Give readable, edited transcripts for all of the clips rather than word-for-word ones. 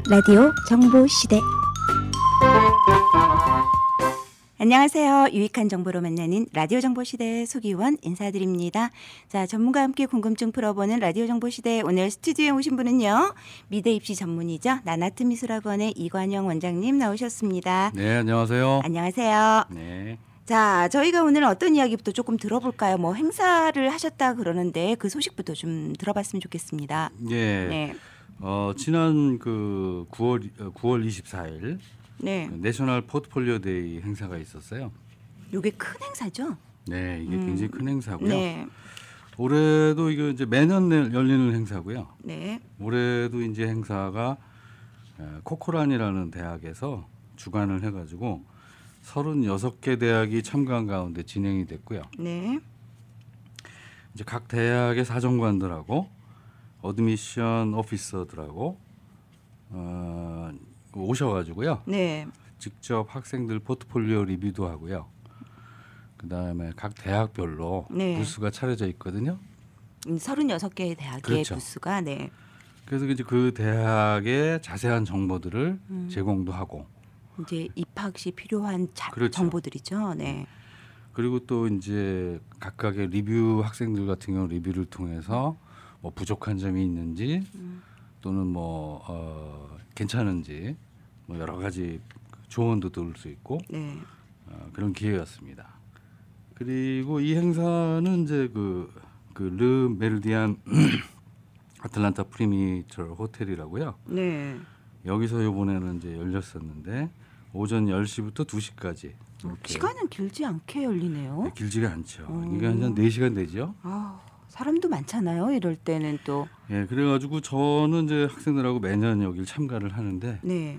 라디오 정보시대. 안녕하세요. 유익한 정보로 만나는 라디오 정보시대 소기원 인사드립니다. 자, 전문가와 함께 궁금증 풀어보는 라디오 정보시대, 오늘 스튜디오에 오신 분은요, 미대 입시 전문이죠, 나나트 미술학원의 이관영 원장님 나오셨습니다. 네, 안녕하세요. 안녕하세요. 네. 자, 저희가 오늘 어떤 이야기부터 조금 들어볼까요? 뭐 행사를 하셨다 그러는데 그 소식부터 좀 들어봤으면 좋겠습니다. 예. 네. 지난 그 9월 24일 네. 내셔널 포트폴리오 데이 행사가 있었어요. 이게 큰 행사죠? 네, 이게 굉장히 큰 행사고요. 네. 올해도 이거 이제 매년 열리는 행사고요. 네. 올해도 이제 행사가 코코란이라는 대학에서 주관을 해가지고 36개 대학이 참가한 가운데 진행이 됐고요. 네. 이제 각 대학의 사정관들하고 어드미션 오피서들하고 오셔가지고요. 네. 직접 학생들 포트폴리오 리뷰도 하고요. 그다음에 각 대학별로 네. 부스가 차려져 있거든요. 36개의 대학의 그렇죠. 부스가 네. 그래서 이제 그 대학의 자세한 정보들을 제공도 하고, 이제 입학 시 필요한 그렇죠. 정보들이죠. 네. 그리고 또 이제 각각의 리뷰 학생들 같은 경우 리뷰를 통해서 뭐 부족한 점이 있는지 또는 뭐 괜찮은지 뭐 여러 가지 조언도 들을 수 있고 네. 그런 기회였습니다. 그리고 이 행사는 이제 르 메르디안 아틀란타 프리미처 호텔이라고요. 네. 여기서 이번에는 이제 열렸었는데 오전 10시부터 2시까지. 시간은 길지 않게 열리네요. 네, 길지가 않죠. 이게 한 4시간 되죠. 아, 사람도 많잖아요. 이럴 때는 또. 예, 그래가지고 저는 이제 학생들하고 매년 여기를 참가를 하는데, 네.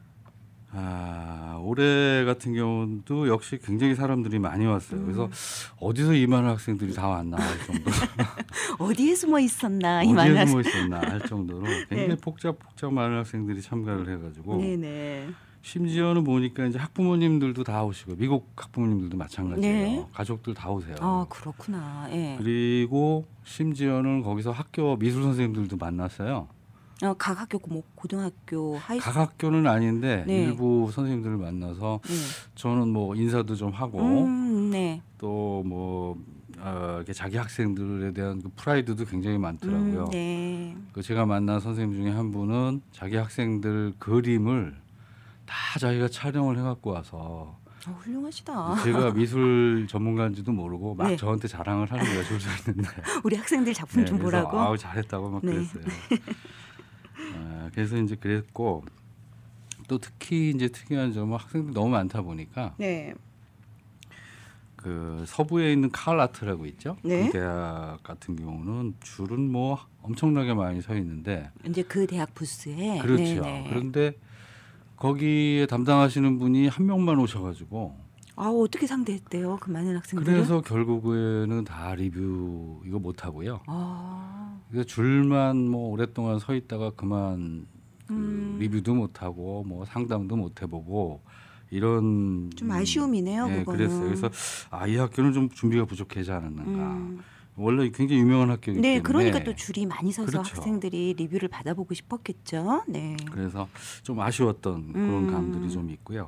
올해 같은 경우도 역시 굉장히 사람들이 많이 왔어요. 그래서 어디서 이 많은 학생들이 다 왔나 할 정도로 어디에 숨어 있었나 이 많은 어디에 학생. 숨어 있었나 할 정도로 굉장히 네. 복잡 많은 학생들이 참가를 해가지고 네네. 심지어는 보니까 이제 학부모님들도 다 오시고 미국 학부모님들도 마찬가지예요. 네. 가족들 다 오세요. 아, 그렇구나. 예. 그리고 심지어는 거기서 학교 미술 선생님들도 만났어요. 각 학교 뭐 고등학교, 각 학교는 아닌데 네. 일부 선생님들을 만나서 네. 저는 뭐 인사도 좀 하고 네. 또 뭐 이렇게 자기 학생들에 대한 그 프라이드도 굉장히 많더라고요. 네. 그 제가 만난 선생님 중에 한 분은 자기 학생들 그림을 다 자기가 촬영을 해갖고 와서 훌륭하시다. 제가 미술 전문가인지도 모르고 막 네. 저한테 자랑을 하는 거예요. 줄 서 있는데. 우리 학생들 작품 좀 그래서 보라고. 아우 잘했다고 막 네. 그랬어요. 그래서 이제 그랬고 또 특히 이제 특이한 점은 학생들이 너무 많다 보니까 네. 그 서부에 있는 칼라트라고 있죠. 네. 그 대학 같은 경우는 줄은 뭐 엄청나게 많이 서 있는데 이제 그 대학 부스에. 그렇죠. 네네. 그런데 거기에 담당하시는 분이 한 명만 오셔가지고 어떻게 상대했대요? 그 많은 학생들. 그래서 결국에는 다 리뷰 이거 못 하고요. 아. 그래서 줄만 뭐 오랫동안 서 있다가 그만 리뷰도 못 하고 뭐 상담도 못 해보고 이런 좀 아쉬움이네요. 네, 그거는. 그랬어요. 그래서 이 학교는 좀 준비가 부족하지 않았는가. 원래 굉장히 유명한 학교이기 네, 때문에. 그러니까 또 줄이 많이 서서 그렇죠. 학생들이 리뷰를 받아보고 싶었겠죠. 네. 그래서 좀 아쉬웠던 그런 감들이 좀 있고요.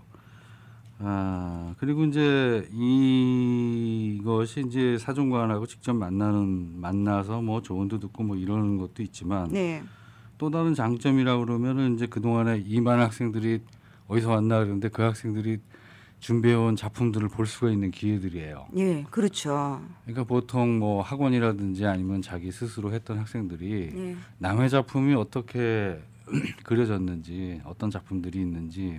그리고 이제 이것이 이제 사정관하고 직접 만나서 뭐 조언도 듣고 뭐 이러는 것도 있지만 네. 또 다른 장점이라고 그러면은 이제 그동안에 이만 학생들이 어디서 왔나 그러는데 그 학생들이 준비해온 작품들을 볼 수가 있는 기회들이에요. 예, 그렇죠. 그러니까 보통 뭐 학원이라든지 아니면 자기 스스로 했던 학생들이 네. 남의 작품이 어떻게 그려졌는지 어떤 작품들이 있는지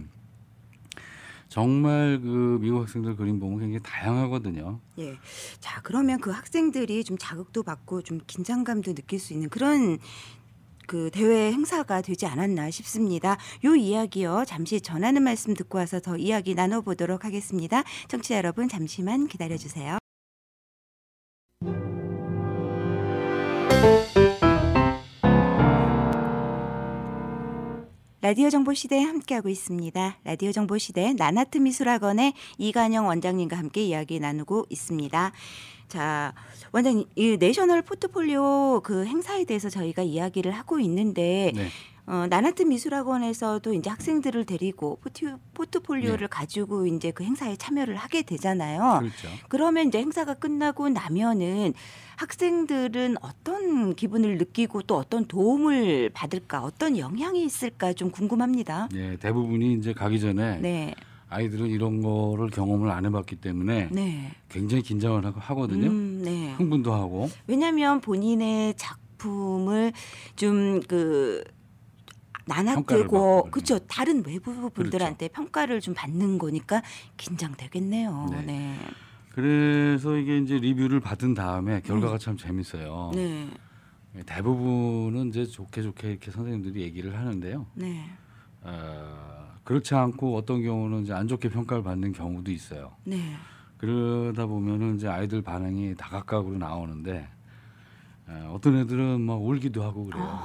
정말 그 미국 학생들 그림 보면 굉장히 다양하거든요. 예. 자, 그러면 그 학생들이 좀 자극도 받고 좀 긴장감도 느낄 수 있는 그런 그 대회 행사가 되지 않았나 싶습니다. 요 이야기요. 잠시 전하는 말씀 듣고 와서 더 이야기 나눠보도록 하겠습니다. 청취자 여러분 잠시만 기다려주세요. 라디오 정보시대에 함께하고 있습니다. 라디오 정보시대 나나트 미술학원의 이관영 원장님과 함께 이야기 나누고 있습니다. 자, 원장님, 이 내셔널 포트폴리오 그 행사에 대해서 저희가 이야기를 하고 있는데 네. 나나트 미술학원에서도 이제 학생들을 데리고 포트폴리오를 가지고 이제 그 행사에 참여를 하게 되잖아요. 그렇죠. 그러면 이제 행사가 끝나고 나면은 학생들은 어떤 기분을 느끼고 또 어떤 도움을 받을까, 어떤 영향이 있을까 좀 궁금합니다. 네, 대부분이 이제 가기 전에 네, 아이들은 이런 거를 경험을 안 해봤기 때문에 네, 굉장히 긴장을 하거든요. 네. 흥분도 하고. 왜냐하면 본인의 작품을 좀 그 평가를 나나뜨고 받고 그렇죠. 다른 외부 분들한테 평가를 좀 받는 거니까 긴장되겠네요. 네. 네. 그래서 이게 이제 리뷰를 받은 다음에 결과가 참 재밌어요. 네. 대부분은 이제 좋게 이렇게 선생님들이 얘기를 하는데요. 네. 그렇지 않고 어떤 경우는 이제 안 좋게 평가를 받는 경우도 있어요. 네. 그러다 보면은 이제 아이들 반응이 다각각으로 나오는데 어떤 애들은 막 울기도 하고 그래요.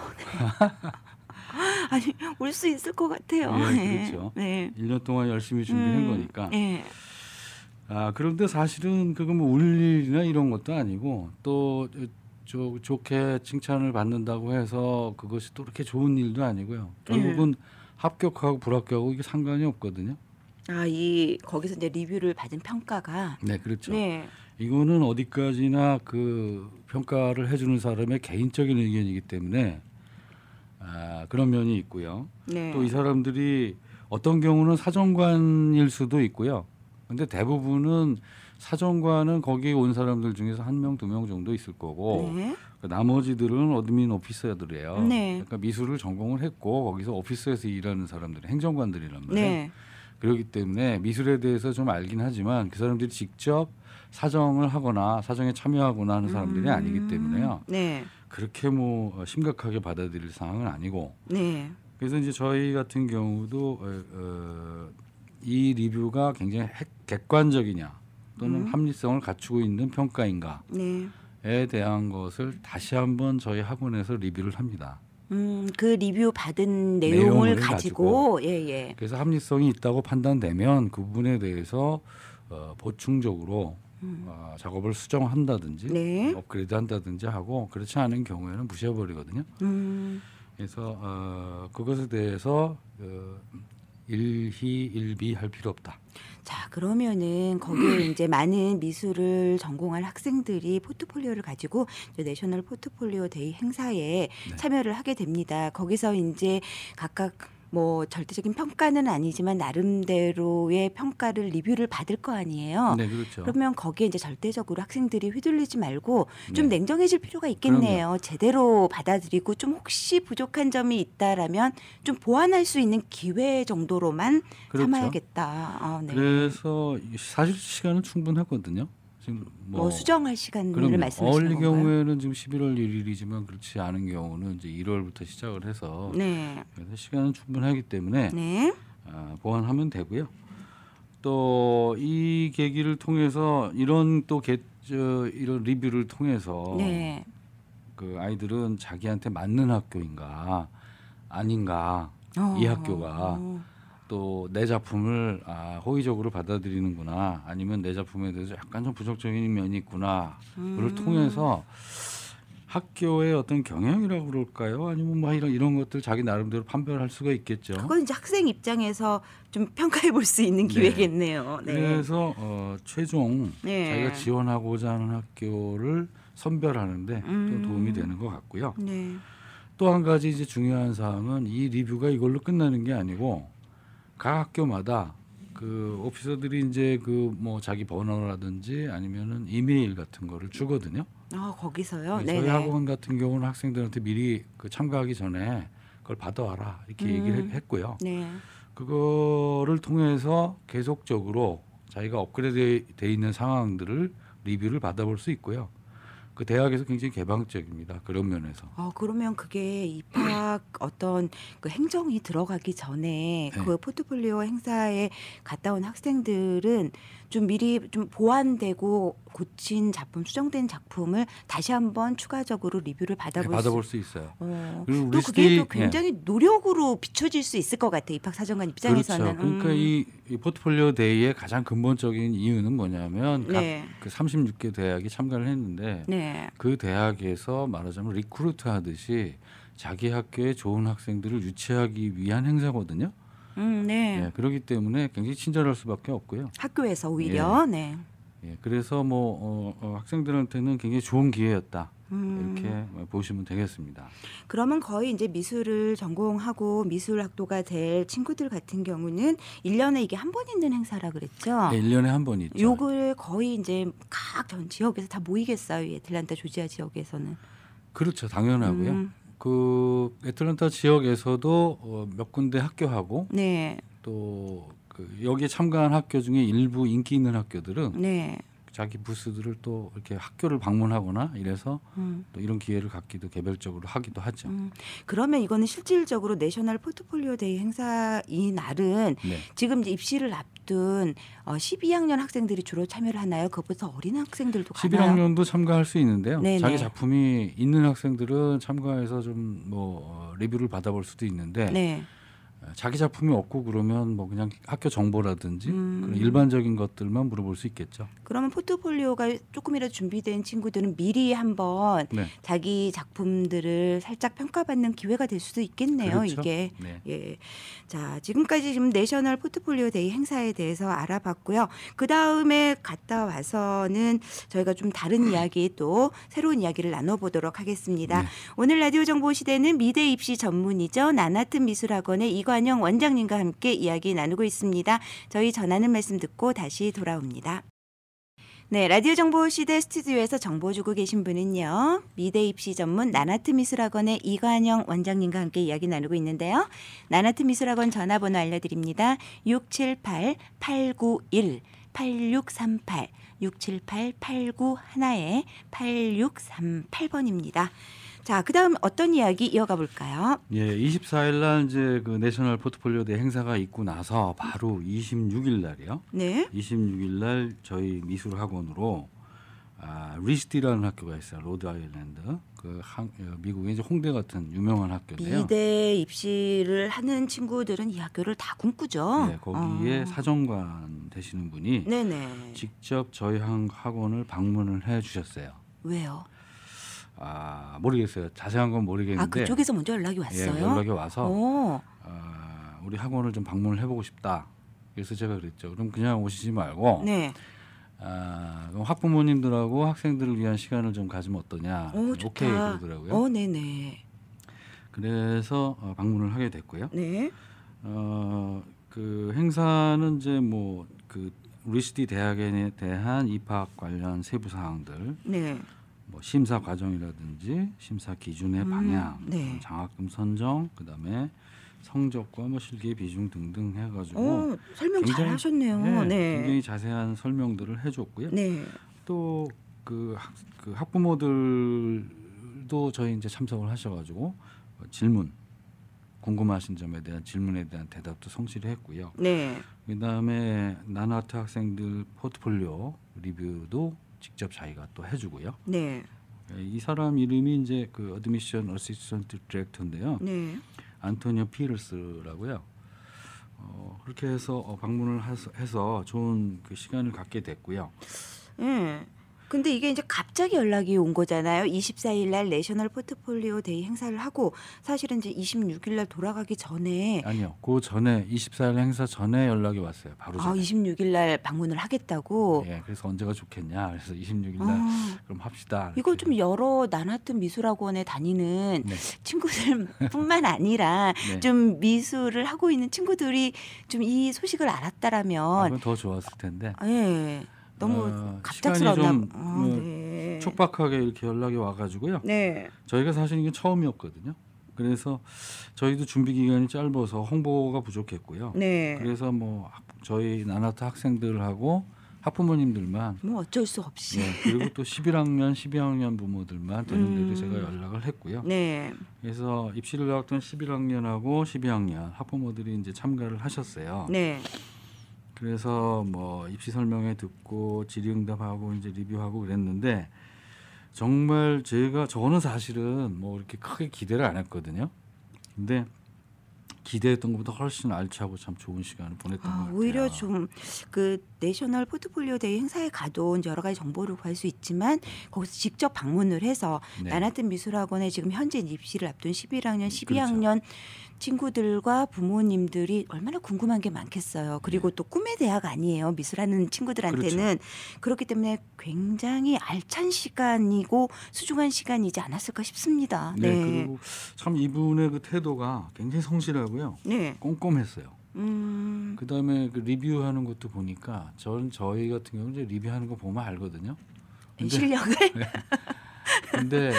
아니 올 수 있을 것 같아요. 네, 그렇죠. 네. 1년 동안 열심히 준비한 거니까. 네. 그런데 사실은 그거 뭐 울 일이나 이런 것도 아니고 또 좋게 칭찬을 받는다고 해서 그것이 또 그렇게 좋은 일도 아니고요. 결국은 합격하고 불합격하고 이게 상관이 없거든요. 이 거기서 이제 리뷰를 받은 평가가 네, 그렇죠. 네. 이거는 어디까지나 그 평가를 해주는 사람의 개인적인 의견이기 때문에 그런 면이 있고요. 네. 또 이 사람들이 어떤 경우는 사정관일 수도 있고요. 근데 대부분은 사정관은 거기 온 사람들 중에서 1명, 2명 정도 있을 거고 네. 나머지들은 어드민 오피서들이에요. 네. 그러니까 미술을 전공을 했고 거기서 오피스에서 일하는 사람들, 행정관들이란 말이에요. 네. 그렇기 때문에 미술에 대해서 좀 알긴 하지만 그 사람들이 직접 사정을 하거나 사정에 참여하거나 하는 사람들이 아니기 때문에요. 네. 그렇게 뭐 심각하게 받아들일 상황은 아니고. 네. 그래서 이제 저희 같은 경우도 이 리뷰가 굉장히 객관적이냐 또는 합리성을 갖추고 있는 평가인가에 네. 대한 것을 다시 한번 저희 학원에서 리뷰를 합니다. 그 리뷰 받은 내용을 가지고 예. 그래서 합리성이 있다고 판단되면 그 부분에 대해서 보충적으로 작업을 수정한다든지 네. 업그레이드 한다든지 하고 그렇지 않은 경우에는 무시해버리거든요. 그래서 그것에 대해서 일희일비할 필요 없다. 자, 그러면은 거기에 이제 많은 미술을 전공한 학생들이 포트폴리오를 가지고 이제 내셔널 포트폴리오 데이 행사에 참여를 하게 됩니다. 거기서 이제 각각 뭐 절대적인 평가는 아니지만 나름대로의 평가를 리뷰를 받을 거 아니에요. 네, 그렇죠. 그러면 거기에 이제 절대적으로 학생들이 휘둘리지 말고 좀 네. 냉정해질 필요가 있겠네요. 제대로 받아들이고 좀 혹시 부족한 점이 있다라면 좀 보완할 수 있는 기회 정도로만 그렇죠. 삼아야겠다. 네. 그래서 사실 시간은 충분하거든요. 지금 뭐 수정할 시간을 그럼요. 말씀하시는 어울리 건가요? 경우에는 지금 11월 1일이지만 그렇지 않은 경우는 이제 1월부터 시작을 해서 네. 그래서 시간은 충분하기 때문에 네. 보완하면 되고요. 또 이 계기를 통해서 이런 이런 리뷰를 통해서 네. 그 아이들은 자기한테 맞는 학교인가 아닌가 이 학교가 또 내 작품을 호의적으로 받아들이는구나 아니면 내 작품에 대해서 약간 좀 부정적인 면이 있구나를 통해서 학교의 어떤 경영이라고 그럴까요? 아니면 뭐 이런 것들 자기 나름대로 판별할 수가 있겠죠. 그건 이제 학생 입장에서 좀 평가해 볼 수 있는 기회겠네요. 네. 그래서 최종 네. 자기가 지원하고자 하는 학교를 선별하는데 또 도움이 되는 것 같고요. 네. 또 한 가지 이제 중요한 사항은 이 리뷰가 이걸로 끝나는 게 아니고 각 학교마다 그 오피서들이 이제 그 뭐 자기 번호라든지 아니면은 이메일 같은 거를 주거든요. 거기서요. 저희 네. 학원 같은 경우는 학생들한테 미리 그 참가하기 전에 그걸 받아와라 이렇게 얘기를 했고요. 네. 그거를 통해서 계속적으로 자기가 업그레이드 돼 있는 상황들을 리뷰를 받아볼 수 있고요. 그 대학에서 굉장히 개방적입니다. 그런 면에서. 그러면 그게 입학 어떤 그 행정이 들어가기 전에 그 포트폴리오 행사에 갔다 온 학생들은 좀 미리 좀 보완되고 고친 작품, 수정된 작품을 다시 한번 추가적으로 리뷰를 받아볼 수 있어요. 그리고 또 그게 또 굉장히 노력으로 비춰질 수 있을 것 같아요. 입학사정관 입장에서는. 그렇죠. 그러니까 이 포트폴리오 데이의 가장 근본적인 이유는 뭐냐면 네. 각 그 36개 대학이 참가를 했는데 네. 그 대학에서 말하자면 리크루트 하듯이 자기 학교에 좋은 학생들을 유치하기 위한 행사거든요. 네. 예, 그렇기 때문에 굉장히 친절할 수밖에 없고요. 학교에서 오히려. 예. 네. 예, 그래서 뭐 학생들한테는 굉장히 좋은 기회였다. 이렇게 보시면 되겠습니다. 그러면 거의 이제 미술을 전공하고 미술학도가 될 친구들 같은 경우는 1년에 이게 한 번 있는 행사라 그랬죠? 네, 1년에 한 번 있죠. 요걸 거의 이제 각 전 지역에서 다 모이겠어요. 이 애틀랜타 조지아 지역에서는. 그렇죠. 당연하고요. 그 애틀랜타 지역에서도 몇 군데 학교하고 네. 또 그 여기에 참가한 학교 중에 일부 인기 있는 학교들은 네. 자기 부스들을 또 이렇게 학교를 방문하거나 이래서 또 이런 기회를 갖기도 개별적으로 하기도 하죠. 그러면 이거는 실질적으로 내셔널 포트폴리오 데이 행사 이 날은 네. 지금 이제 입시를 앞둔 12학년 학생들이 주로 참여를 하나요? 그것보다 어린 학생들도 가나요? 11학년도 참가할 수 있는데요. 네네. 자기 작품이 있는 학생들은 참가해서 좀 리뷰를 받아볼 수도 있는데 네. 자기 작품이 없고 그러면 뭐 그냥 학교 정보라든지 그런 일반적인 것들만 물어볼 수 있겠죠. 그러면 포트폴리오가 조금이라도 준비된 친구들은 미리 한번 네. 자기 작품들을 살짝 평가받는 기회가 될 수도 있겠네요. 그렇죠. 이게. 네. 예. 자, 지금까지 지금 내셔널 포트폴리오 데이 행사에 대해서 알아봤고요. 그 다음에 갔다 와서는 저희가 좀 다른 이야기 또 새로운 이야기를 나눠보도록 하겠습니다. 네. 오늘 라디오 정보 시대는 미대 입시 전문이죠. 나나튼 미술학원의 이관영 원장님과 함께 이야기 나누고 있습니다. 저희 전하는 말씀 듣고 다시 돌아옵니다. 네, 라디오 정보 시대 스튜디오에서 정보 주고 계신 분은요. 미대 입시 전문 나나트 미술학원의 이관영 원장님과 함께 이야기 나누고 있는데요. 나나트 미술학원 전화번호 알려드립니다. 678-891-8638 678-891-8638번입니다. 자, 그다음 어떤 이야기 이어가 볼까요? 예, 24일 날 이제 그 내셔널 포트폴리오 대 행사가 있고 나서 바로 26일 날이요. 네. 26일 날 저희 미술학원으로 리스티라는 학교가 있어요. 로드 아일랜드. 미국의 이제 홍대 같은 유명한 학교인데요. 미대 입시를 하는 친구들은 이 학교를 다 꿈꾸죠. 네, 거기에 사정관 되시는 분이 네네. 직접 저희 학원을 방문을 해 주셨어요. 왜요? 모르겠어요. 자세한 건 모르겠는데. 그쪽에서 먼저 연락이 왔어요? 예, 연락이 와서 우리 학원을 좀 방문을 해보고 싶다. 그래서 제가 그랬죠. 그럼 그냥 오시지 말고 네. 그럼 학부모님들하고 학생들을 위한 시간을 좀 가지면 어떠냐. 좋다. 오케이 그러더라고요. 네네. 그래서 방문을 하게 됐고요. 네. 그 행사는 이제 뭐 그 리스티 대학에 대한 입학 관련 세부 사항들, 네. 뭐 심사 과정이라든지 심사 기준의 방향, 네. 장학금 선정, 그다음에 성적과 뭐 실기 비중 등등 해가지고 설명 잘 하셨네요. 네. 굉장히 자세한 설명들을 해줬고요. 네. 또 그 학부모들도 저희 이제 참석을 하셔가지고 질문, 궁금하신 점에 대한 질문에 대한 대답도 성실히 했고요. 네. 그다음에 나나트 학생들 포트폴리오 리뷰도 직접 자기가 또 해주고요. 네. 이 사람 이름이 이제 그 어드미션 어시스턴트 디렉터인데요. 네. 안토니오 피르스라고요. 그렇게 해서 방문을 해서 좋은 그 시간을 갖게 됐고요. 네. 근데 이게 이제 갑자기 연락이 온 거잖아요. 24일 날 내셔널 포트폴리오 데이 행사를 하고 사실은 이제 26일 날 돌아가기 전에 아니요. 그 전에 24일 행사 전에 연락이 왔어요. 바로 전에. 26일 날 방문을 하겠다고. 예, 그래서 언제가 좋겠냐. 그래서 26일 날 그럼 합시다. 이걸 좀 여러 나나튼 미술학원에 다니는 네. 친구들뿐만 아니라 네. 좀 미술을 하고 있는 친구들이 좀 이 소식을 알았다라면 그건 더 좋았을 텐데. 예. 너무 시간이 갑작스럽나. 좀 네. 촉박하게 이렇게 연락이 와가지고요. 네. 저희가 사실 이게 처음이었거든요. 그래서 저희도 준비 기간이 짧아서 홍보가 부족했고요. 네. 그래서 뭐 저희 나나트 학생들하고 학부모님들만 뭐 어쩔 수 없이. 네, 그리고 또 11학년, 12학년 부모들만 되는 대로 제가 연락을 했고요. 네. 그래서 입시를 나왔던 11학년하고 12학년 학부모들이 이제 참가를 하셨어요. 네. 그래서 뭐 입시 설명회 듣고 질의응답하고 이제 리뷰하고 그랬는데 정말 저는 사실은 뭐 이렇게 크게 기대를 안 했거든요. 근데 기대했던 것보다 훨씬 알차고 참 좋은 시간을 보냈던 것 같아요. 오히려 좀 그 내셔널 포트폴리오 데이 행사에 가도 이제 여러 가지 정보를 구할 수 있지만 거기서 직접 방문을 해서 네. 나나뜬 미술학원에 지금 현재 입시를 앞둔 11학년, 그렇죠. 12학년 친구들과 부모님들이 얼마나 궁금한 게 많겠어요. 그리고 또 꿈의 대학 아니에요. 미술하는 친구들한테는. 그렇죠. 그렇기 때문에 굉장히 알찬 시간이고 소중한 시간이지 않았을까 싶습니다. 네. 네. 그리고 참 이분의 그 태도가 굉장히 성실하고요. 네. 꼼꼼했어요. 그다음에 그 리뷰하는 것도 보니까 저희 같은 경우는 이제 리뷰하는 거 보면 알거든요. 실력을. 근데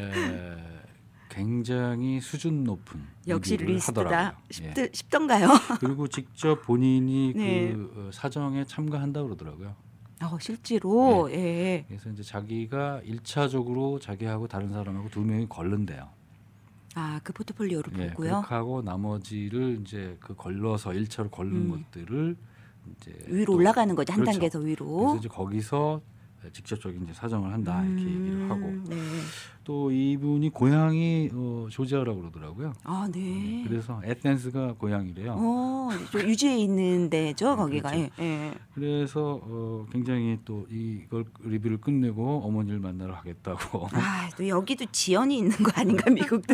굉장히 수준 높은 역시 리뷰를 리스트다 하더라고요. 싶던가요? 그리고 직접 본인이 네. 그 사정에 참가한다 그러더라고요. 실제로. 네. 예. 그래서 이제 자기가 1차적으로 자기하고 다른 사람하고 2명이 걸른대요. 그 포트폴리오를 네, 보고요. 그렇게 하고 나머지를 이제 그 걸러서 1차로 걸른 것들을 이제 위로 또 올라가는 거죠. 한 그렇죠. 단계 더 위로. 그래서 이제 거기서 직접적인 이제 사정을 한다 이렇게 얘기를 하고 네. 또 이분이 고향이 조지아라고 그러더라고요. 네. 그래서 에텐스가 고향이래요. 저 유지에 있는 데죠, 거기가. 그렇죠. 예. 그래서 굉장히 또 이걸 리뷰를 끝내고 어머니를 만나러 가겠다고. 또 여기도 지연이 있는 거 아닌가, 미국도.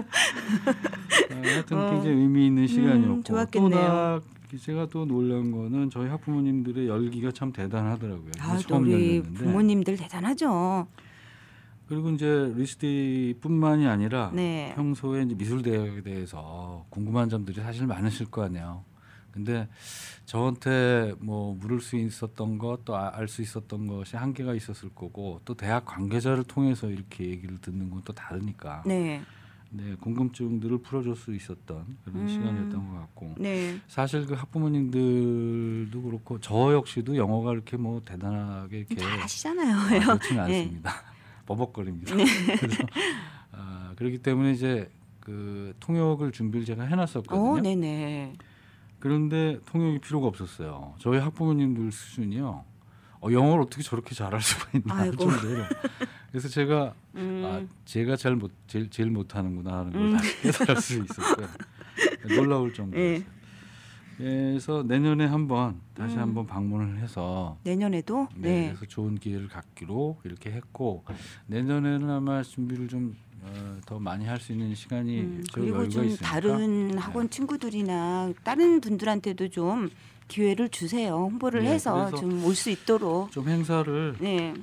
하여튼 굉장히 의미 있는 시간이었고 좋았겠네요. 또 제가 또 놀란 거는 저희 학부모님들의 열기가 참 대단하더라고요. 또 처음 우리 열렸는데. 부모님들 대단하죠. 그리고 이제 리스트뿐만이 아니라 네. 평소에 이제 미술대학에 대해서 궁금한 점들이 사실 많으실 거 아니에요. 근데 저한테 뭐 물을 수 있었던 것 또 알 수 있었던 것이 한계가 있었을 거고 또 대학 관계자를 통해서 이렇게 얘기를 듣는 건 또 다르니까 네. 네, 궁금증들을 풀어줄 수 있었던 그런 시간이었던 것 같고 네. 사실 그 학부모님들도 그렇고 저 역시도 영어가 이렇게 뭐 대단하게 이렇게 잘하시잖아요. 그렇지는 네. 않습니다. 버벅거립니다. 그래서 그렇기 때문에 이제 그 통역을 준비를 제가 해놨었거든요. 네네. 그런데 통역이 필요가 없었어요. 저희 학부모님들 수준이요. 영어를 어떻게 저렇게 잘할 수가 있나 할 정도로. 그래서 제가 제가 제일 못하는구나 하는 걸 다시 깨달을 수 있었고요. 놀라울 정도였어요. 그래서 내년에 한번 다시 한번 방문을 해서 내년에도 네, 그래서 좋은 기회를 갖기로 이렇게 했고 내년에는 아마 준비를 좀 더 많이 할 수 있는 시간이 그리고 좀 있으니까. 다른 학원 친구들이나 다른 분들한테도 좀 기회를 주세요. 홍보를 네, 해서 그래서 좀 올 수 있도록. 좀 행사를 네.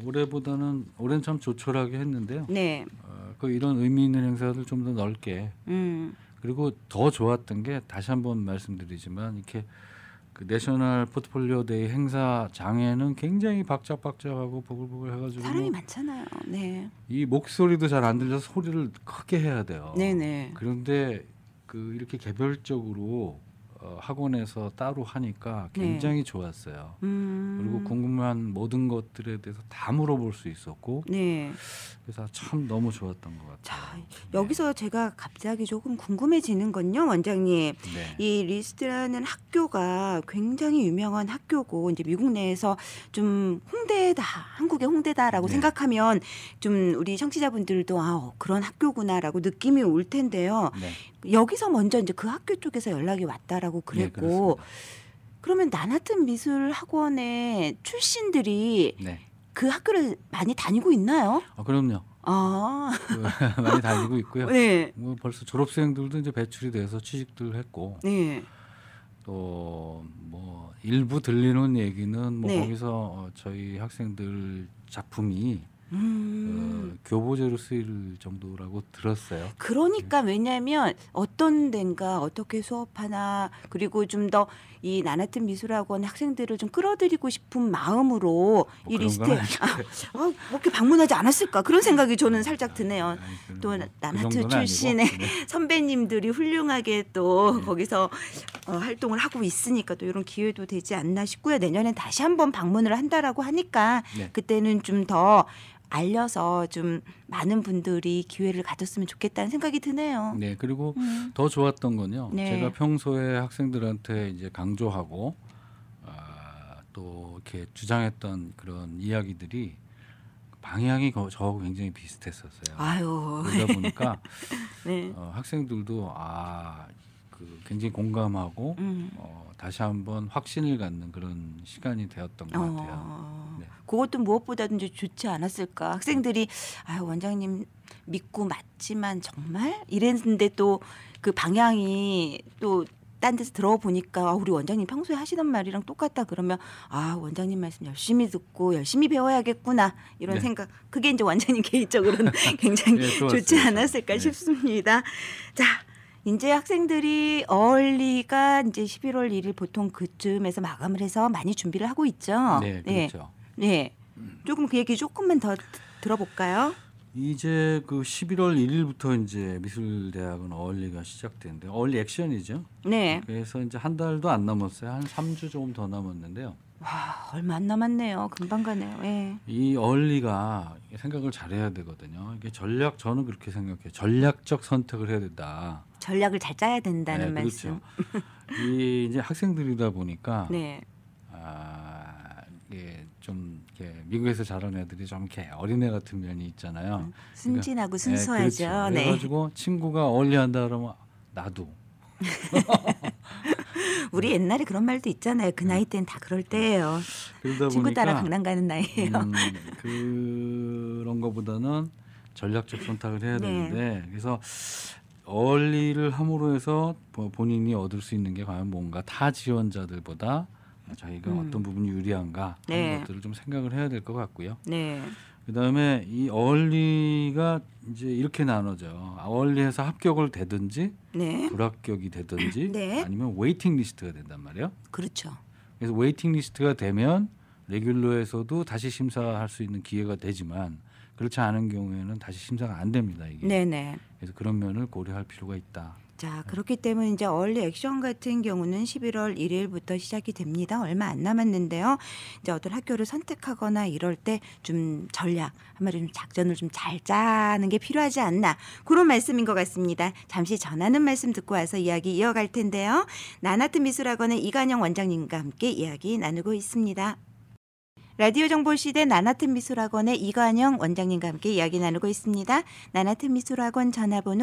올해는 참 조촐하게 했는데요. 네. 그 이런 의미 있는 행사들 좀 더 넓게 그리고 더 좋았던 게 다시 한번 말씀드리지만 이렇게 그 내셔널 포트폴리오 데이 행사장에는 굉장히 박작박작하고 보글보글 해가지고 사람이 많잖아요. 네. 이 목소리도 잘 안 들려서 소리를 크게 해야 돼요. 네네. 그런데 그 이렇게 개별적으로 학원에서 따로 하니까 굉장히 좋았어요. 그리고 궁금한 모든 것들에 대해서 다 물어볼 수 있었고 네. 그래서 참 너무 좋았던 것 같아요. 자, 여기서 제가 갑자기 조금 궁금해지는 건요, 원장님. 네. 이 리스트라는 학교가 굉장히 유명한 학교고 이제 미국 내에서 좀 홍대다, 한국의 홍대다라고 네. 생각하면 좀 우리 청취자분들도 그런 학교구나라고 느낌이 올 텐데요. 네. 여기서 먼저 이제 그 학교 쪽에서 연락이 왔다라고 그랬고 네, 그러면 나나튼 미술 학원의 출신들이 네. 그 학교를 많이 다니고 있나요? 그럼요. 많이 다니고 있고요. 네. 뭐 벌써 졸업생들도 이제 배출이 돼서 취직들 했고 네. 또 뭐 일부 들리는 얘기는 뭐 네. 거기서 저희 학생들 작품이 교보제로 쓰일 정도라고 들었어요. 그러니까 왜냐하면 어떤 데인가 어떻게 수업하나 그리고 좀 더 이 나나튼 미술학원 학생들을 좀 끌어들이고 싶은 마음으로 이 그런 리스트에 건 뭐 이렇게 방문하지 않았을까 그런 생각이 저는 살짝 드네요. 또 그 나나트 정도는 출신의 아니고. 네. 선배님들이 훌륭하게 또 거기서 활동을 하고 있으니까 또 이런 기회도 되지 않나 싶고요. 내년엔 다시 한번 방문을 한다라고 하니까 네. 그때는 좀 더 알려서 좀 많은 분들이 기회를 가졌으면 좋겠다는 생각이 드네요. 네, 그리고 더 좋았던 건요. 네. 제가 평소에 학생들한테 이제 강조하고 또 이렇게 주장했던 그런 이야기들이 방향이 저하고 굉장히 비슷했었어요. 아유. 그러다 보니까 네. 학생들도 굉장히 공감하고 다시 한번 확신을 갖는 그런 시간이 되었던 것 같아요. 네. 그것도 무엇보다도 이제 좋지 않았을까. 학생들이 원장님 믿고 맞지만 정말 이랬는데 또 그 방향이 또 딴 데서 들어보니까 우리 원장님 평소에 하시던 말이랑 똑같다 그러면 원장님 말씀 열심히 듣고 열심히 배워야겠구나 이런 네. 생각. 그게 이제 원장님 개인적으로는 굉장히 네, 좋지 않았을까 네. 싶습니다. 자, 이제 학생들이 어울리가 이제 11월 1일 보통 그쯤에서 마감을 해서 많이 준비를 하고 있죠. 네, 그렇죠. 네. 조금 그 얘기 조금만 더 들어볼까요? 이제 그 11월 1일부터 이제 미술대학은 어울리가 시작되는데 어울리 액션이죠. 네. 그래서 이제 한 달도 안 남았어요. 한 3주 조금 더 남았는데요. 와, 얼마 안 남았네요. 금방 가네요. 예. 이 어울리가 생각을 잘해야 되거든요. 이게 저는 그렇게 생각해요. 전략적 선택을 해야 된다. 전략을 잘 짜야 된다는 네, 말씀. 그렇죠. 이 이제 학생들이다 보니까 네. 이게 좀 이렇게 미국에서 자란 애들이 좀 이렇게 어린애 같은 면이 있잖아요. 순진하고 그러니까, 순수하죠. 그렇죠. 네. 그래가지고 친구가 어울리한다 그러면 나도. 우리 옛날에 그런 말도 있잖아요. 그 나이 때는 다 그럴 때예요. 그러다 친구 보니까 따라 강남 가는 나이예요. 그런 거보다는 전략적 선택을 해야 네. 되는데 그래서 어울리를 함으로 해서 본인이 얻을 수 있는 게 과연 뭔가 타 지원자들보다 자기가 어떤 부분이 유리한가 하는 네. 것들을 좀 생각을 해야 될 것 같고요. 네. 그다음에 이 어울리가 이제 이렇게 나눠져. 어울리에서 합격을 되든지 네. 불합격이 되든지 네. 아니면 웨이팅 리스트가 된단 말이에요. 그렇죠. 그래서 웨이팅 리스트가 되면 레귤러에서도 다시 심사할 수 있는 기회가 되지만 그렇지 않은 경우에는 다시 심사가 안 됩니다. 이게. 네네. 그래서 그런 면을 고려할 필요가 있다. 자, 그렇기 때문에 이제 얼리 액션 같은 경우는 11월 1일부터 시작이 됩니다. 얼마 안 남았는데요. 이제 어떤 학교를 선택하거나 이럴 때 좀 전략, 한마디로 좀 작전을 좀 잘 짜는 게 필요하지 않나. 그런 말씀인 것 같습니다. 잠시 전하는 말씀 듣고 와서 이야기 이어갈 텐데요. 나나트 미술학원의 이관영 원장님과 함께 이야기 나누고 있습니다. 라디오 정보시대 나나트 미술학원의 이관영 원장님과 함께 이야기 나누고 있습니다. 나나트 미술학원 전화번호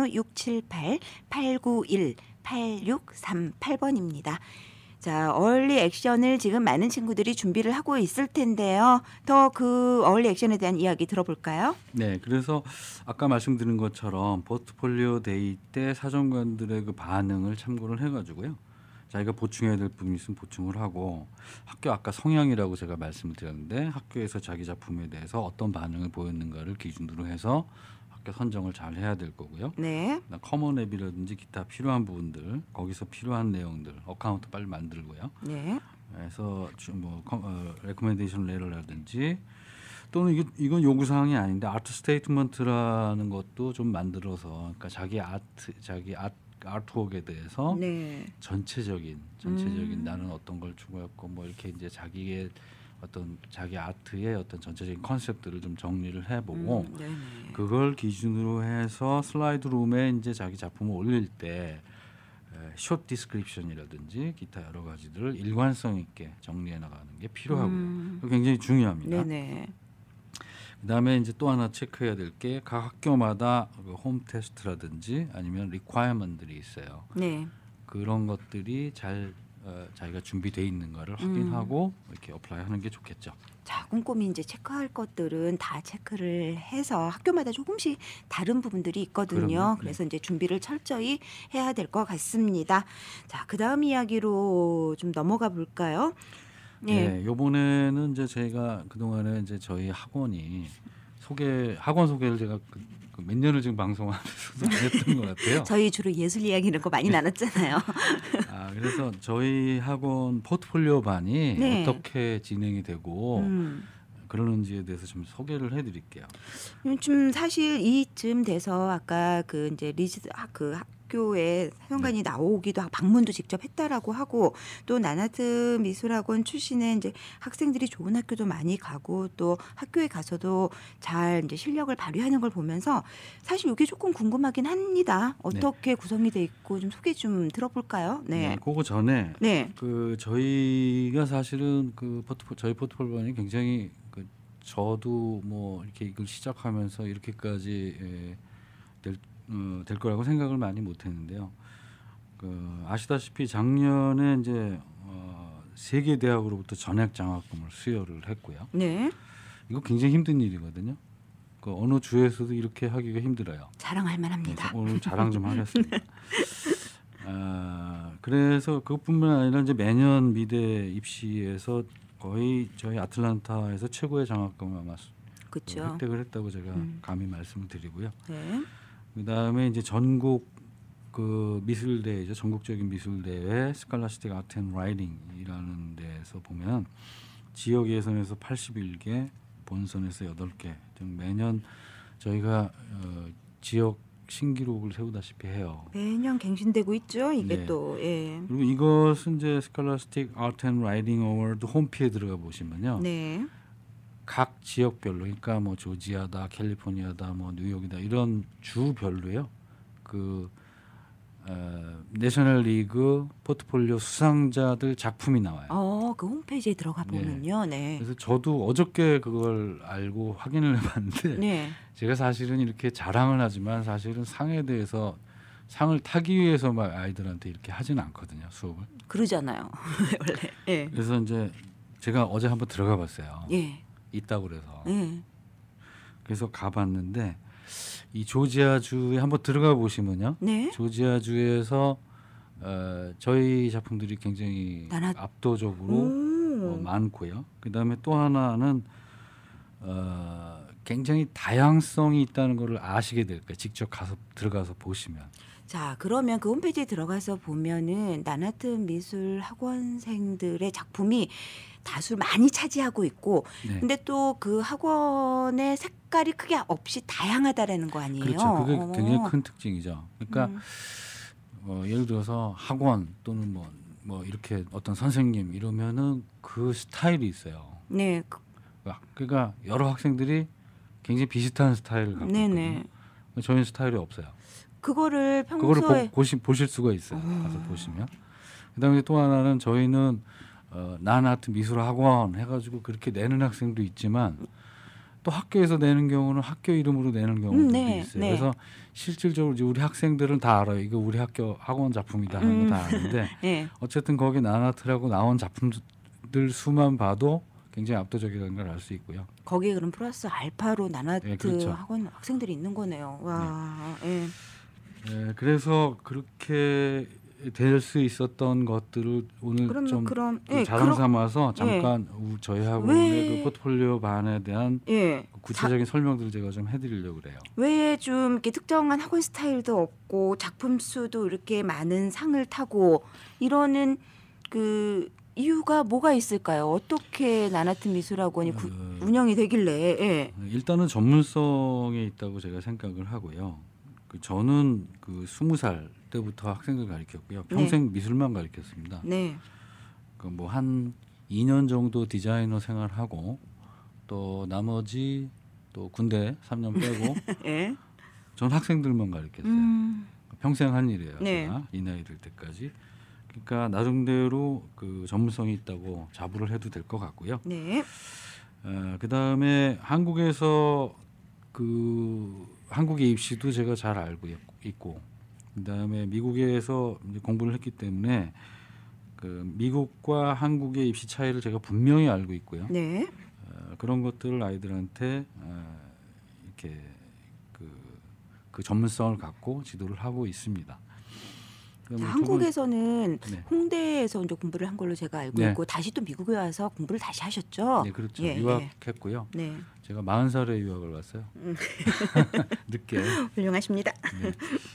678-891-8638번입니다. 자, 어울리 액션을 지금 많은 친구들이 준비를 하고 있을 텐데요. 더 그 어울리 액션에 대한 이야기 들어볼까요? 네, 그래서 아까 말씀드린 것처럼 포트폴리오 데이 때 사정관들의 그 반응을 참고를 해가지고요. 자기가 보충해야 될 부분이 있으면 보충을 하고 학교 아까 성향이라고 제가 말씀을 드렸는데 학교에서 자기 작품에 대해서 어떤 반응을 보였는가를 기준으로 해서 학교 선정을 잘 해야 될 거고요. 네. 커먼 앱이라든지 기타 필요한 부분들 거기서 필요한 내용들 어카운트 빨리 만들고요. 네. 그래서 레코멘데이션 레터라든지 또는 이건 요구 사항이 아닌데 아트 스테이트먼트라는 것도 좀 만들어서 그러니까 자기 아트웍에 대해서 네. 전체적인 나는 어떤 걸 추구했고 뭐 이렇게 이제 자기의 어떤 자기 아트의 어떤 전체적인 컨셉들을 좀 정리를 해보고 그걸 기준으로 해서 슬라이드 룸에 이제 자기 작품을 올릴 때 숏 디스크립션이라든지 기타 여러 가지들을 일관성 있게 정리해 나가는 게 필요하고요. 굉장히 중요합니다. 네네. 그다음에 이제 또 하나 체크해야 될 게 각 학교마다 홈 테스트라든지 아니면 리콰이어먼트들이 있어요. 네. 그런 것들이 잘 자기가 준비돼 있는가를 확인하고 이렇게 어플라이하는 게 좋겠죠. 자, 꼼꼼히 이제 체크할 것들은 다 체크를 해서 학교마다 조금씩 다른 부분들이 있거든요. 그럼요. 그래서 이제 준비를 철저히 해야 될 것 같습니다. 자, 그다음 이야기로 좀 넘어가 볼까요? 네, 이번에는 이제 제가 그동안에 이제 저희 학원이 학원 소개를 제가 몇 년을 지금 방송하면서도 안 했던 것 같아요. 저희 주로 예술 이야기 이런 거 많이 나눴잖아요. 그래서 저희 학원 포트폴리오 반이 네. 어떻게 진행이 되고 그러는지에 대해서 좀 소개를 해드릴게요. 좀 사실 이쯤 돼서 아까 그 이제 학교에 사령관이 나오기도 하고 방문도 직접 했다라고 하고 또 나나트 미술학원 출신의 이제 학생들이 좋은 학교도 많이 가고 또 학교에 가서도 잘 이제 실력을 발휘하는 걸 보면서 사실 이게 조금 궁금하긴 합니다. 어떻게 구성이 돼 있고 좀 소개 좀 들어볼까요? 네. 그거 전에 네. 그 저희가 사실은 그 저희 포트폴리오는 굉장히 저도 뭐 이렇게 이걸 시작하면서 이렇게까지 될 거라고 생각을 많이 못했는데요. 아시다시피 작년에 이제 세계 대학으로부터 전액 장학금을 수여를 했고요. 네. 이거 굉장히 힘든 일이거든요. 어느 주에서도 이렇게 하기가 힘들어요. 자랑할 만합니다. 그래서 오늘 자랑 좀 하겠습니다. 그래서 그것뿐만 아니라 이제 매년 미대 입시에서 거의 저희 아틀란타에서 최고의 장학금을 아마 그렇죠. 획득을 했다고 제가 감히 말씀을 드리고요. 네. 그다음에 이제 전국 그 미술대회죠. 전국적인 미술대회 스칼라스틱 아트 앤 라이팅이라는 데에서 보면 지역 예선에서 81개, 본선에서 8개 등 매년 저희가 지역 신기록을 세우다시피 해요. 매년 갱신되고 있죠. 이게 네. 또 예. 그리고 이것은 이제 스칼라스틱 아트 앤 라이팅 어워드 홈페이지에 들어가 보시면요. 네. 각 지역별로 그러니까 뭐 조지아다, 캘리포니아다, 뭐 뉴욕이다 이런 주별로요. 내셔널 리그 포트폴리오 수상자들 작품이 나와요. 그 홈페이지에 들어가 보면요. 네. 그래서 저도 어저께 그걸 알고 확인을 해봤는데 네. 제가 사실은 이렇게 자랑을 하지만 사실은 상에 대해서 상을 타기 위해서 막 아이들한테 이렇게 하지는 않거든요. 수업을. 그러잖아요. 원래. 예. 그래서 이제 제가 어제 한번 들어가 봤어요. 예. 있다고 그래서. 예. 그래서 가봤는데 이 조지아주에 한번 들어가 보시면요. 네. 조지아주에서 저희 작품들이 굉장히 압도적으로 많고요. 그다음에 또 하나는 굉장히 다양성이 있다는 것을 아시게 될 거예요. 직접 가서 들어가서 보시면. 자, 그러면 그 홈페이지에 들어가서 보면은 나나트 미술 학원생들의 작품이 다수 많이 차지하고 있고, 네. 근데 또 그 학원의 색깔이 크게 없이 다양하다라는 거 아니에요? 그렇죠. 그게 굉장히 큰 특징이죠. 그러니까 예를 들어서 학원 또는 뭐 이렇게 어떤 선생님 이러면은 그 스타일이 있어요. 네. 그러니까 여러 학생들이 굉장히 비슷한 스타일을 갖고 있거든요. 저희는 스타일이 없어요. 그거를 평소에 보실 수가 있어요. 가서 보시면. 그다음에 또 하나는 저희는 나나트 미술 학원 해가지고 그렇게 내는 학생도 있지만 또 학교에서 내는 경우는 학교 이름으로 내는 경우도 있어요. 네. 그래서 실질적으로 이제 우리 학생들은 다 알아요. 이거 우리 학교 학원 작품이다 하는 거 다 아는데 네. 어쨌든 거기 나나트라고 나온 작품들 수만 봐도 굉장히 압도적이라는 걸 알 수 있고요. 거기에 그럼 플러스 알파로 나나트 네, 그렇죠. 학원 학생들이 있는 거네요. 와. 네. 그래서 그렇게 될 수 있었던 것들을 오늘 좀 자랑 삼아서 잠깐 저희 학원의 그 포트폴리오 반에 대한 구체적인 설명들을 제가 좀 해드리려고 그래요. 왜 좀 이렇게 특정한 학원 스타일도 없고 작품 수도 이렇게 많은 상을 타고 이러는 그 이유가 뭐가 있을까요? 어떻게 나나트 미술학원이 운영이 되길래? 일단은 전문성에 있다고 제가 생각을 하고요. 저는 20살 때부터 학생들 가르쳤고요. 평생 미술만 가르쳤습니다. 네. 뭐 한 2년 정도 디자이너 생활하고 또 나머지 또 군대 3년 빼고 전 학생들만 가르쳤어요. 평생 한 일이에요. 제가 이 나이 될 때까지. 그러니까 나름대로 그 전문성이 있다고 자부를 해도 될 것 같고요. 네. 그다음에 한국에서 한국의 입시도 제가 잘 알고 있고, 그다음에 미국에서 이제 공부를 했기 때문에 미국과 한국의 입시 차이를 제가 분명히 알고 있고요. 네. 그런 것들을 아이들한테 이렇게 그 전문성을 갖고 지도를 하고 있습니다. 한국에서는 홍대에서 이제 공부를 한 걸로 제가 알고 있고 다시 또 미국에 와서 공부를 다시 하셨죠? 네, 그렇죠. 유학했고요. 네. 제가 40살에 유학을 왔어요. 늦게. 훌륭하십니다. 네.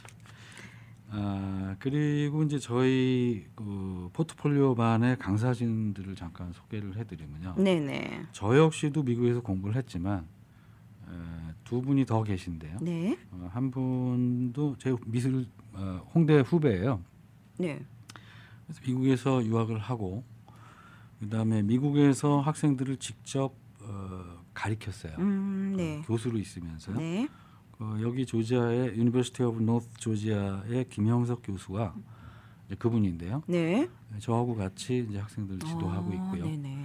그리고 이제 저희 포트폴리오 반의 강사진들을 잠깐 소개를 해드리면요. 네네. 저 역시도 미국에서 공부를 했지만 두 분이 더 계신데요. 네. 한 분도 제 홍대 후배예요. 네. 그래서 미국에서 유학을 하고 그다음에 미국에서 학생들을 직접 가리켰어요. 네. 교수로 있으면서요. 네. 여기 조지아의 유니버시티 오브 노스 조지아의 김형석 교수가 이제 그분인데요. 네. 저하고 같이 이제 학생들 지도하고 있고요. 네네.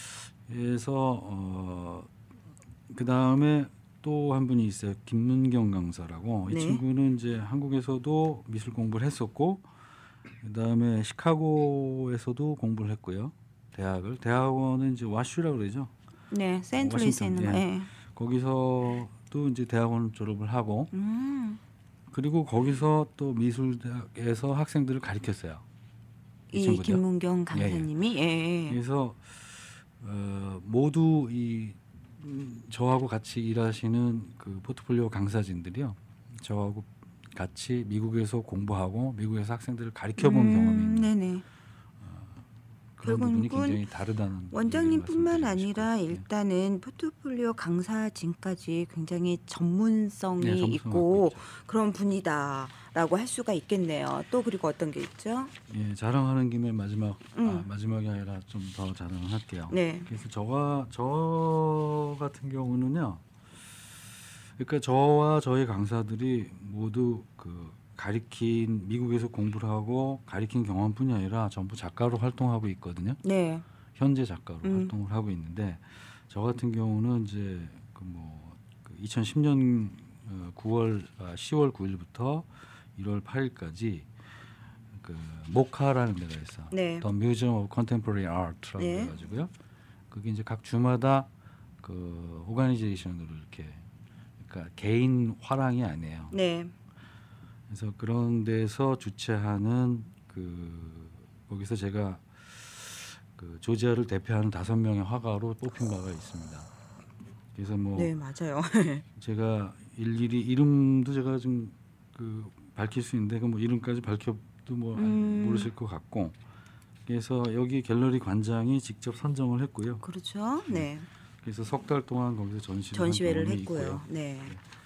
그래서 그 다음에 또 한 분이 있어요. 김문경 강사라고. 이 네. 친구는 이제 한국에서도 미술 공부를 했었고, 그 다음에 시카고에서도 공부를 했고요. 대학원은 이제 와슈라고 그러죠. 네. 세인트루이스에 있는 거. 네. 거기서도 이제 대학원 졸업을 하고, 그리고 거기서 또 미술대학에서 학생들을 가르쳤어요. 이 친구죠. 김문경 강사님이. 예. 그래서 모두 이 저하고 같이 일하시는 그 포트폴리오 강사진들이요. 저하고 같이 미국에서 공부하고 미국에서 학생들을 가르쳐본 경험이 있는 네네. 그런 부분이 결국은 굉장히 다르다는 원장님뿐만 얘기를 아니라 말씀드리고 싶어요. 일단은 포트폴리오 강사진까지 굉장히 전문성이 네, 전문성을 있고 갖고 있죠. 그런 분이다라고 할 수가 있겠네요. 또 그리고 어떤 게 있죠? 예, 자랑하는 김에 마지막이 아니라 좀 더 자랑을 할게요. 네. 그래서 저 같은 경우는요. 그러니까 저와 저희 강사들이 모두 그 가리킨 미국에서 공부를 하고 가리킨 경험뿐이 아니라 전부 작가로 활동하고 있거든요. 네. 현재 작가로 활동을 하고 있는데 저 같은 경우는 이제 그 2010년 10월 9일부터 1월 8일까지 그 모카라는 데가 있어. 네. The Museum of Contemporary Art라고 네. 해가지고요. 그게 이제 각 주마다 그 오가니제이션으로 이렇게 그러니까 개인 화랑이 아니에요. 네. 그래서 그런 데서 주최하는 거기서 제가 그 조지아를 대표하는 5명의 화가로 뽑힌 바가 있습니다. 그래서 뭐 네, 맞아요. 제가 일일이 이름도 제가 좀 밝힐 수 있는데 그 뭐 이름까지 밝혀도 뭐 모르실 것 같고 그래서 여기 갤러리 관장이 직접 선정을 했고요. 그렇죠. 네. 그래서 석 달 동안 거기서 전시회를 한 경험이 했고요. 있고요. 네.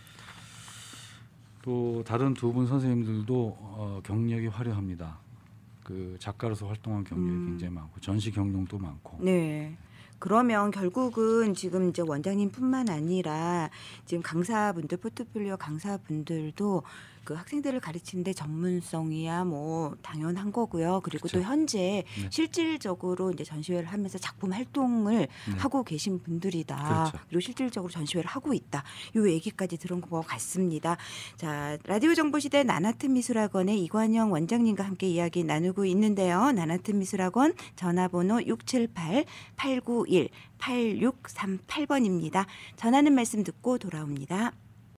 또 다른 두 분 선생님들도 경력이 화려합니다. 그 작가로서 활동한 경력이 굉장히 많고 전시 경력도 많고. 네. 그러면 결국은 지금 이제 원장님뿐만 아니라 지금 강사분들 포트폴리오 강사분들도 그 학생들을 가르치는데 전문성이야 뭐 당연한 거고요. 그리고 그렇죠. 또 현재 네. 실질적으로 이제 전시회를 하면서 작품 활동을 하고 계신 분들이다. 그렇죠. 그리고 실질적으로 전시회를 하고 있다. 요 얘기까지 들은 것 같습니다. 자, 라디오 정보시대 나나트 미술학원의 이관영 원장님과 함께 이야기 나누고 있는데요. 나나트 미술학원 전화번호 678-891-8638번입니다. 전하는 말씀 듣고 돌아옵니다.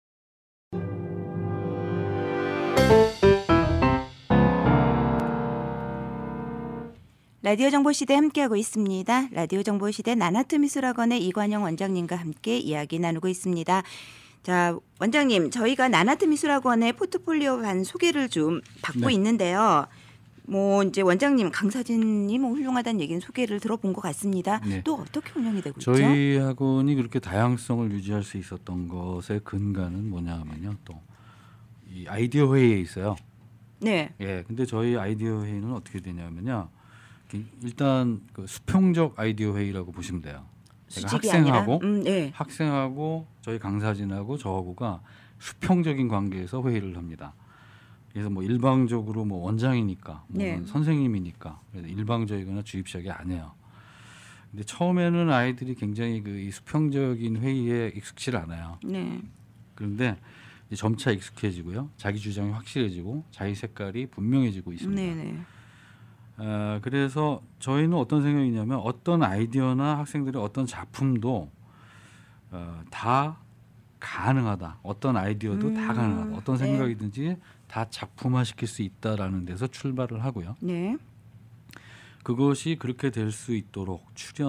라디오 정보시대 함께하고 있습니다. 라디오 정보시대 나나트 미술학원의 이관영 원장님과 함께 이야기 나누고 있습니다. 자, 원장님, 저희가 나나트 미술학원의 포트폴리오 반 소개를 좀 받고 네. 있는데요. 뭐 이제 원장님 강사진이 뭐 훌륭하다는 얘기는 소개를 들어본 것 같습니다. 네. 또 어떻게 운영이 되고 있죠? 저희 학원이 그렇게 다양성을 유지할 수 있었던 것의 근간은 뭐냐면요. 또 이 아이디어 회의에 있어요. 네. 예. 근데 저희 아이디어 회의는 어떻게 되냐면요. 일단 그 수평적 아이디어 회의라고 보시면 돼요. 제가 수직이 학생하고 아니라 네. 학생하고 저희 강사진하고 저하고가 수평적인 관계에서 회의를 합니다. 그래서 뭐 일방적으로 뭐 원장이니까 뭐 네. 선생님이니까 그래서 일방적이거나 주입식이 아니에요. 근데 처음에는 아이들이 굉장히 이 수평적인 회의에 익숙치 않아요. 네. 그런데 이제 점차 익숙해지고요. 자기 주장이 확실해지고 자기 색깔이 분명해지고 있습니다. 네네. 그래서 저희는 어떤 생각이냐면 어떤 아이디어나 학생들의 어떤 작품도 다 가능하다. 어떤 아이디어도 다 가능하다. 어떤 네. 생각이든지 다 작품화시킬 수 있다라는 데서 출발을 하고요. 네. 그것이 그렇게 될 수 있도록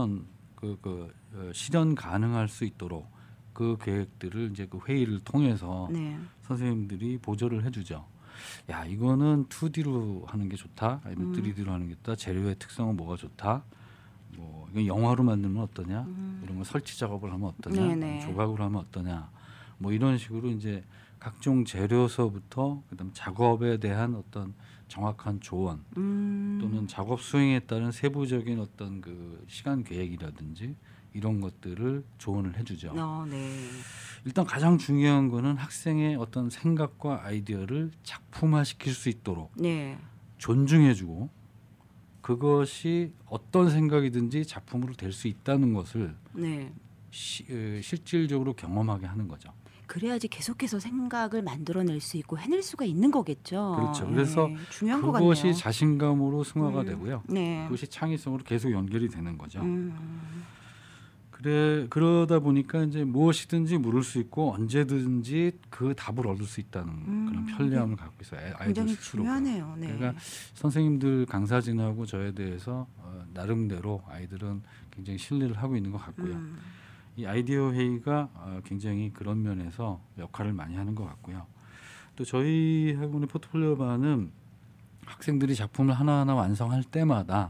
실현 가능할 수 있도록 그 계획들을 이제 그 회의를 통해서 네. 선생님들이 보조를 해주죠. 야, 이거는 2D로 하는 게 좋다. 아니면 3D로 하는 게 좋다. 재료의 특성은 뭐가 좋다. 뭐 이건 영화로 만들면 어떠냐. 이런 거 설치 작업을 하면 어떠냐. 네네. 조각으로 하면 어떠냐. 뭐 이런 식으로 이제 각종 재료서부터 그다음 작업에 대한 어떤 정확한 조언 또는 작업 수행에 따른 세부적인 어떤 그 시간 계획이라든지 이런 것들을 조언을 해주죠. 네. 일단 가장 중요한 거는 학생의 어떤 생각과 아이디어를 작품화시킬 수 있도록 네. 존중해주고 그것이 어떤 생각이든지 작품으로 될 수 있다는 것을 네. 실질적으로 경험하게 하는 거죠. 그래야지 계속해서 생각을 만들어낼 수 있고 해낼 수가 있는 거겠죠. 그렇죠. 그래서 중요한 것 그것이 같네요. 자신감으로 승화가 되고요. 네. 그것이 창의성으로 계속 연결이 되는 거죠. 음. 그러다 보니까 이제 무엇이든지 물을 수 있고 언제든지 그 답을 얻을 수 있다는 그런 편리함을 갖고 있어요. 아이들 굉장히 스스로가. 중요하네요. 네. 그러니까 선생님들 강사진하고 저에 대해서 나름대로 아이들은 굉장히 신뢰를 하고 있는 것 같고요. 이 아이디어 회의가 굉장히 그런 면에서 역할을 많이 하는 것 같고요. 또 저희 학원의 포트폴리오 반은 학생들이 작품을 하나하나 완성할 때마다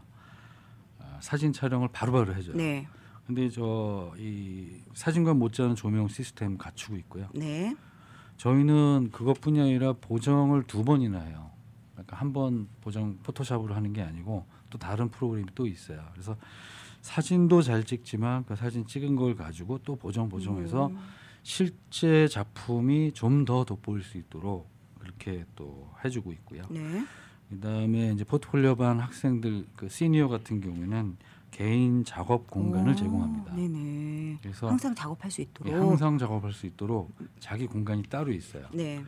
사진 촬영을 바로바로 해줘요. 네. 근데 이 사진과 못지않은 조명 시스템 갖추고 있고요. 네. 저희는 그것뿐이 아니라 보정을 2번이나 해요. 그러니까 한 번 보정 포토샵으로 하는 게 아니고 또 다른 프로그램이 또 있어요. 그래서 사진도 잘 찍지만 그 사진 찍은 걸 가지고 또 보정해서 실제 작품이 좀 더 돋보일 수 있도록 그렇게 또 해주고 있고요. 네. 그다음에 이제 포트폴리오 반 학생들 그 시니어 같은 경우에는 개인 작업 공간을 제공합니다. 네네. 그래서 항상 작업할 수 있도록. 항상 작업할 수 있도록 자기 공간이 따로 있어요. 네.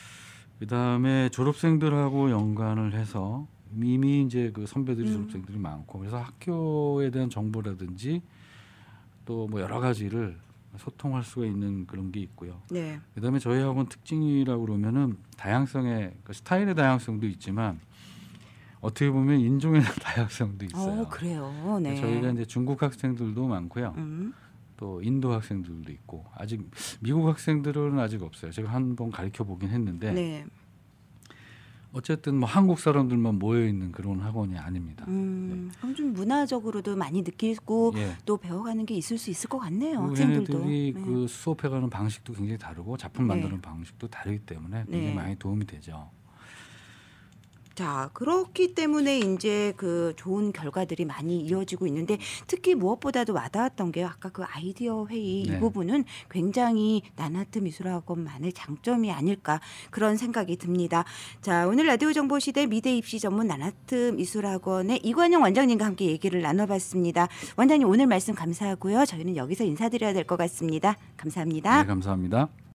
그다음에 졸업생들하고 연관을 해서 이미 이제 그 선배들이 졸업생들이 많고 그래서 학교에 대한 정보라든지 또 뭐 여러 가지를 소통할 수가 있는 그런 게 있고요. 네. 그다음에 저희 학원 특징이라고 그러면은 다양성의 그 스타일의 다양성도 있지만 어떻게 보면 인종의 다양성도 있어요. 그래요. 네. 저희가 이제 중국 학생들도 많고요. 또 인도 학생들도 있고 아직 미국 학생들은 아직 없어요. 제가 한번 가르쳐 보긴 했는데 네. 어쨌든 뭐 한국 사람들만 모여 있는 그런 학원이 아닙니다. 그럼 좀 문화적으로도 많이 느끼고 예. 또 배워가는 게 있을 수 있을 것 같네요. 그리고 학생들도. 얘네들이 네. 그 수업해가는 방식도 굉장히 다르고 작품 네. 만드는 방식도 다르기 때문에 굉장히 네. 많이 도움이 되죠. 자, 그렇기 때문에 이제 그 좋은 결과들이 많이 이어지고 있는데 특히 무엇보다도 와닿았던 게 아까 그 아이디어 회의 이 네. 부분은 굉장히 나나트 미술학원만의 장점이 아닐까 그런 생각이 듭니다. 자, 오늘 라디오 정보 시대 미대 입시 전문 나나트 미술학원의 이관영 원장님과 함께 얘기를 나눠봤습니다. 원장님 오늘 말씀 감사하고요. 저희는 여기서 인사드려야 될 것 같습니다. 감사합니다. 네, 감사합니다.